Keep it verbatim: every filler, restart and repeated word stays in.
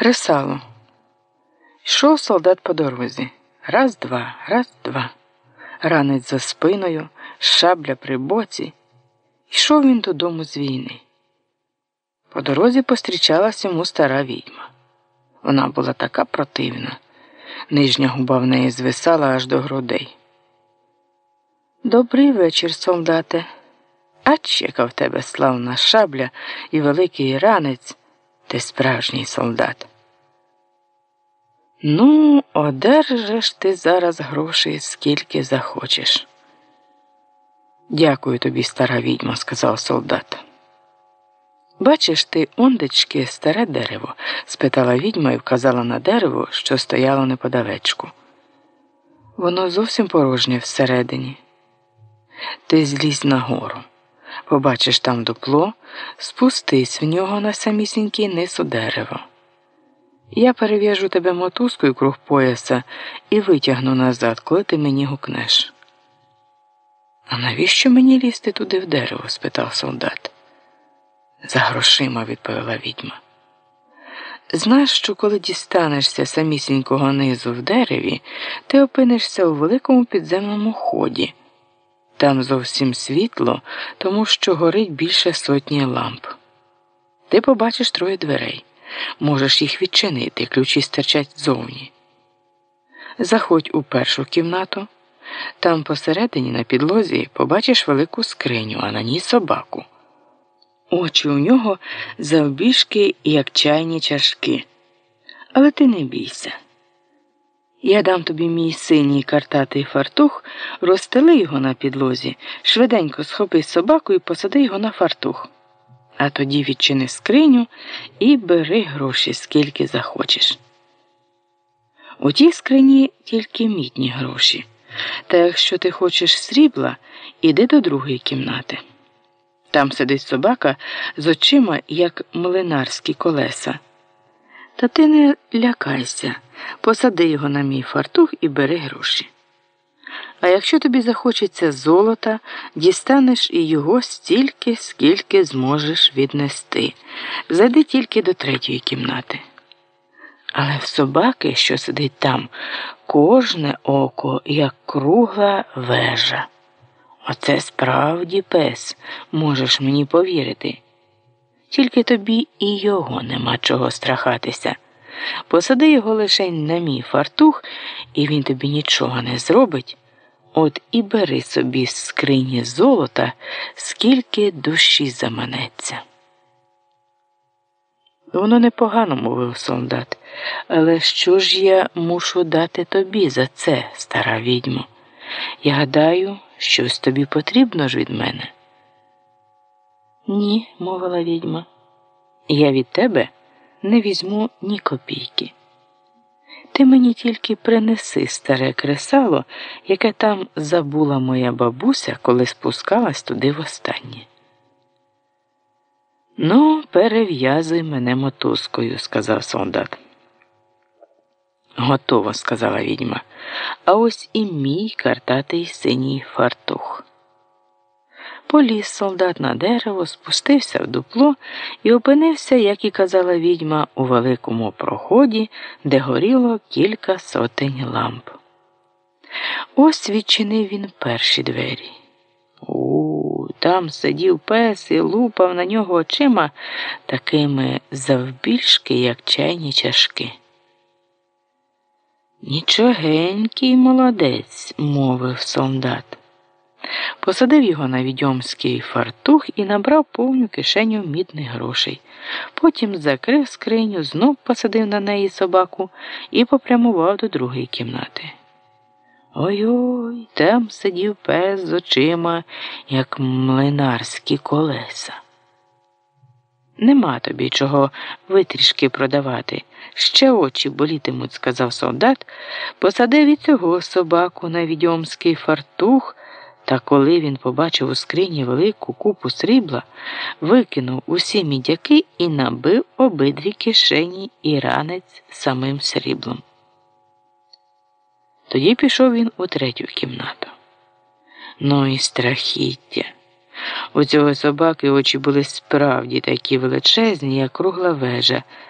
Кресало. Йшов солдат по дорозі. Раз-два, раз-два. Ранець за спиною, шабля при боці. Йшов він додому з війни. По дорозі пострічалась йому стара відьма. Вона була така противна. Нижня губа в неї звисала аж до грудей. «Добрий вечір, солдате. Ач, яка в тебе славна шабля і великий ранець. Ти справжній солдат. Ну, одержиш ти зараз грошей, скільки захочеш». «Дякую тобі, стара відьма», – сказав солдат. «Бачиш ти, ондечки, старе дерево?» – спитала відьма і вказала на дерево, що стояло неподалечку. «Воно зовсім порожнє всередині. Ти злізь нагору. Побачиш там дупло, спустись в нього на самісінький низ у дерево. Я перев'яжу тебе мотузкою круг пояса і витягну назад, коли ти мені гукнеш». «А навіщо мені лізти туди в дерево?» – спитав солдат. «За грошима», – відповіла відьма. «Знаєш, що коли дістанешся самісінького низу в дереві, ти опинишся у великому підземному ході. Там зовсім світло, тому що горить більше сотні ламп. Ти побачиш троє дверей. Можеш їх відчинити, ключі стирчать ззовні. Заходь у першу кімнату. Там посередині на підлозі побачиш велику скриню, а на ній собаку. Очі у нього завбільшки, як чайні чашки. Але ти не бійся. Я дам тобі мій синій картатий фартух, розстели його на підлозі, швиденько схопи собаку і посади його на фартух. А тоді відчини скриню і бери гроші, скільки захочеш. У тій скрині тільки мідні гроші. Та якщо ти хочеш срібла, іди до другої кімнати. Там сидить собака з очима, як млинарські колеса. Та ти не лякайся, посади його на мій фартух і бери гроші. А якщо тобі захочеться золота, дістанеш і його стільки, скільки зможеш віднести. Зайди тільки до третьої кімнати. Але в собаки, що сидить там, кожне око, як кругла вежа. Оце справді пес, можеш мені повірити. Тільки тобі і його нема чого страхатися. Посади його лишень на мій фартух, і він тобі нічого не зробить. От і бери собі з скрині золота, скільки душі заманеться». «Воно непогано», – мовив солдат, – «але що ж я мушу дати тобі за це, стара відьмо? Я гадаю, щось тобі потрібно ж від мене». «Ні», – мовила відьма, – «я від тебе не візьму ні копійки. Ти мені тільки принеси старе кресало, яке там забула моя бабуся, коли спускалась туди востаннє». «Ну, перев'язуй мене мотузкою», – сказав солдат. «Готово», – сказала відьма, – «а ось і мій картатий синій фартух». Поліз солдат на дерево, спустився в дупло і опинився, як і казала відьма, у великому проході, де горіло кілька сотень ламп. Ось відчинив він перші двері. У, там сидів пес і лупав на нього очима такими завбільшки, як чайні чашки. «Нічогенький молодець», – мовив солдат. Посадив його на відьомський фартух і набрав повну кишеню мідних грошей. Потім закрив скриню, знов посадив на неї собаку і попрямував до другої кімнати. Ой-ой, там сидів пес з очима, як млинарські колеса. «Нема тобі чого витрішки продавати, ще очі болітимуть», – сказав солдат, посадив і цього собаку на відьомський фартух. Та коли він побачив у скрині велику купу срібла, викинув усі мідяки і набив обидві кишені і ранець самим сріблом. Тоді пішов він у третю кімнату. Ну і страхіття. У цього собаки очі були справді такі величезні, як кругла вежа,